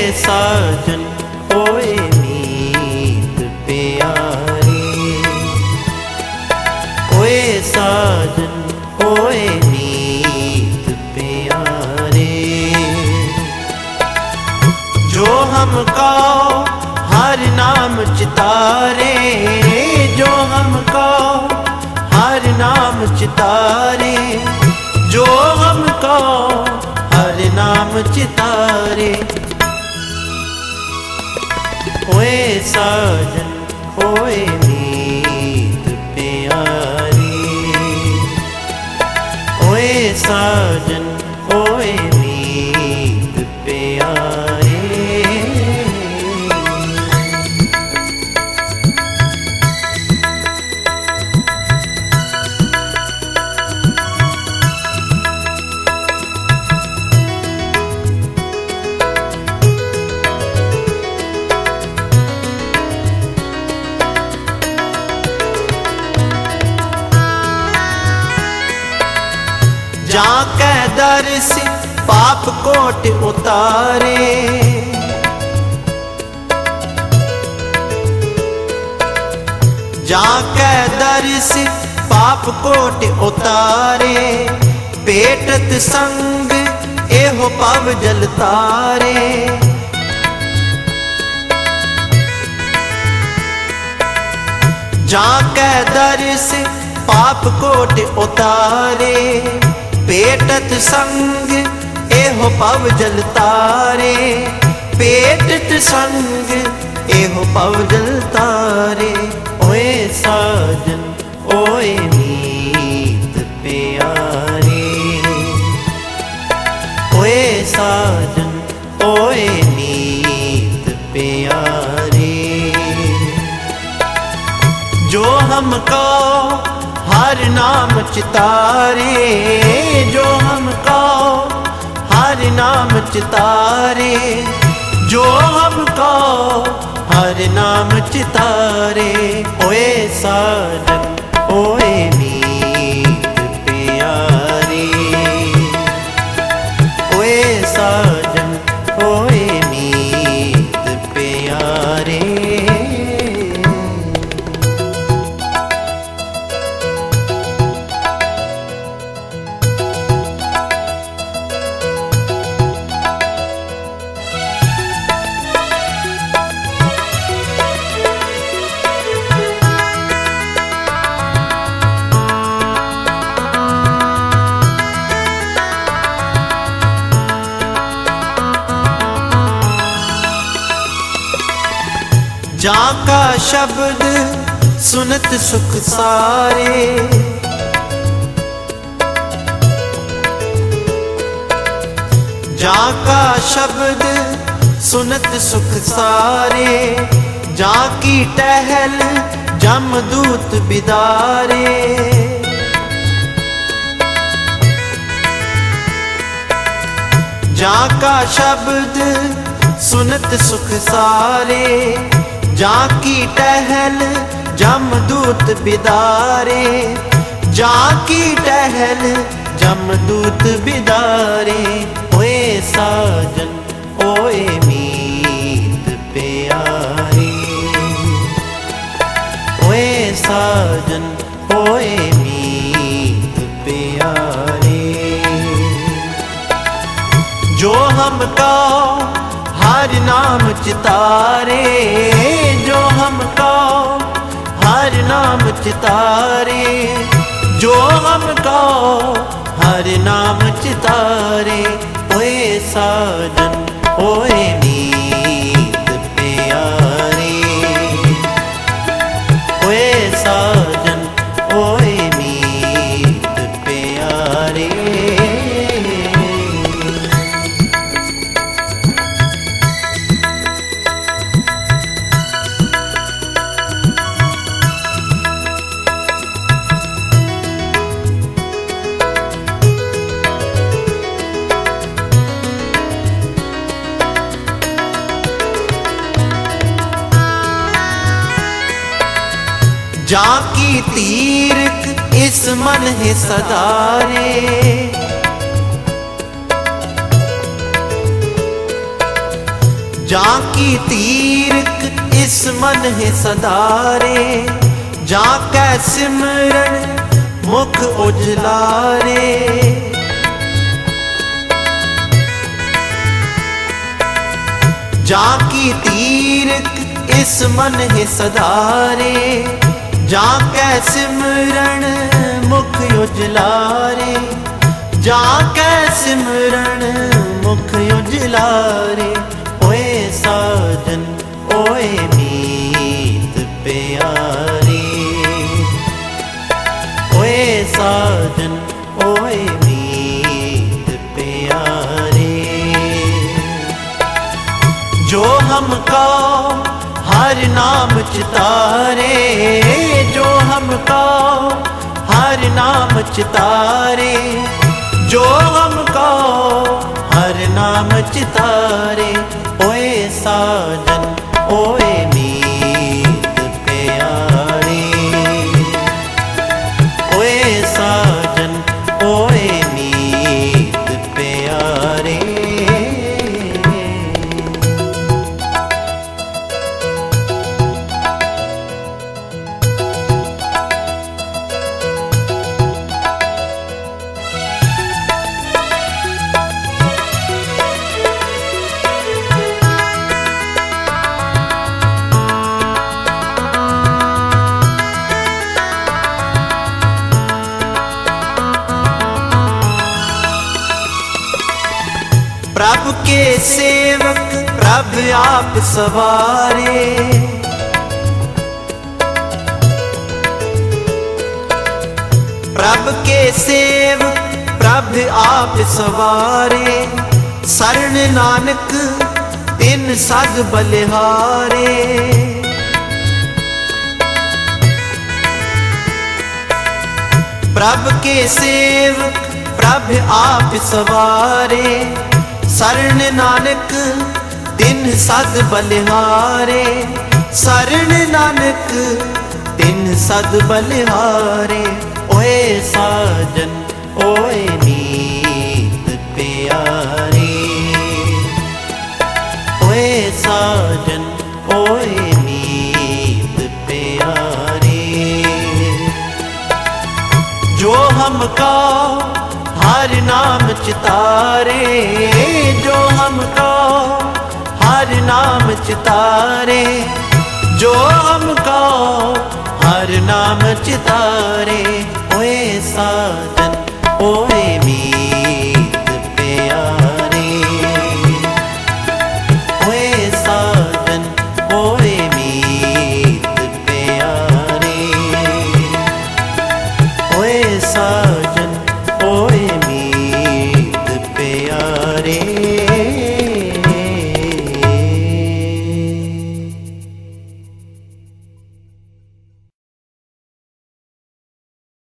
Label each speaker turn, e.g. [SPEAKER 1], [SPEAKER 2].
[SPEAKER 1] साजन ओए मीत प्यारे, ओए साजन ओए मीत प्यारे। जो हमको हर नाम चितारे, जो हमको हर नाम चितारे, जो हमको हर नाम चितारे। ओए साजन ओए मीत प्यारे, ओए साजन ओए मीत प्यारे। जाके दर से पाप कोट उतारे, जाके दर से पाप कोट उतारे। पेटत संग एहो पव जल तारे, जाके दर से पाप कोट उतारे। पेटत संग एहो पव जल तारे, पेटत संग एहो पव जल तारे। ओए साजन ओए मीत प्यारे, ओए साजन ओए मीत प्यारे। जो हमको हर नाम चितारे, जो हमको हर नाम चितारे, जो हमको हर नाम चितारे। ओए साजन ओए मीत प्यारे, ओए साजन ओए मीत प्यारे। जाका शब्द सुनत सुख सारे, जाका शब्द सुनत सुख सारे। जाकी टहल जमदूत बिदारे, जाका शब्द सुनत सुख सारे। जाकी टहल जमदूत बिदारे, जाकी टहल जमदूत बिदारे। ओए साजन ओए मीत प्यारे, ओए साजन ओए मीत प्यारे। जो हमको हर नाम चितारे, जो हमको हर नाम चितारे, जो हमको हर नाम चितारे। ओए साजन ओए मीत प्यारे, ओए साजन ओए मीत प्यारे। जाकी तीर्थ इस मन है सदारे, जाकी तीरक इस मन है सदारे, जाकै सिमरन मुख उजलारे। जाकी तीरक इस मन है सदारे, जाकै सिमरन मुख उजलारे। जाकै सिमरन मुख उजलारे। ओए साजन ओए मीत प्यारे, ओए साजन ओए मीत प्यारे। जो हमको हर नाम चितारे, जो हमको हर नाम चितारे, जो हमको हर नाम चितारे। ओए साजन ओए मीत प्यारे, ओए साजन ओए मीत प्यारे। प्रभु के सेवक प्रभु आप सवारे, प्रभु के सेवक प्रभु आप सवारे। शरण नानक तिन सद बलिहारे। प्रभु के सेवक प्रभु आप सवारे। शरण नानक तिन सद बलिहारे। शरण नानक तिन सद बलिहारे। ओए साजन ओए मीत प्यारे, ओए साजन ओए मीत प्यारे। जो हमको हर नाम चितारे, जो हमको हर नाम चितारे, जो हमको हर नाम चितारे। ओए साजन ओए